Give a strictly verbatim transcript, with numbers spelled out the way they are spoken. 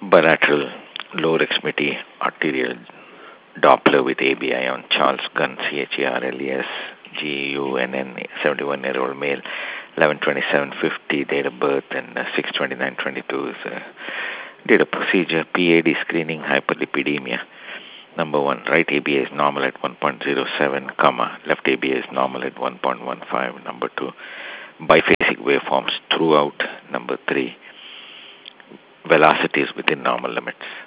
bilateral lower extremity arterial Doppler with A B I on Charles Gunn, C H A R L E S G U N N, seventy-one-year-old male, eleven twenty-seven fifty, date of birth, and uh, six twenty-nine twenty-two is uh, did a procedure, P A D screening, hyperlipidemia. Number one, right A B A is normal at one point zero seven, comma, left A B A is normal at one point one five. Number two, biphasic waveforms throughout. Number three, velocity is within normal limits.